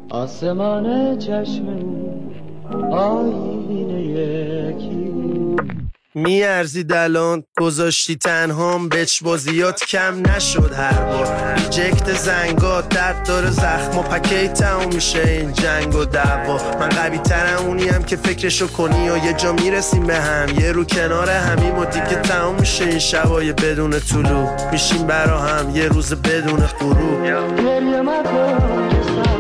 آسمان چشم آینه یکی میارزید الان گذاشتی تنهام بچ بازیات کم نشد هر بار ریجکت زنگات درد داره زخم و پکی تموم میشه این جنگ و دعوا من قوی ترم اونیم که فکرشو کنی و یه جا میرسیم به هم یه رو کنار همیم و دیگه تموم میشه این شبای بدون طلوع میشیم برا هم یه روز بدون غروب گریه مکن که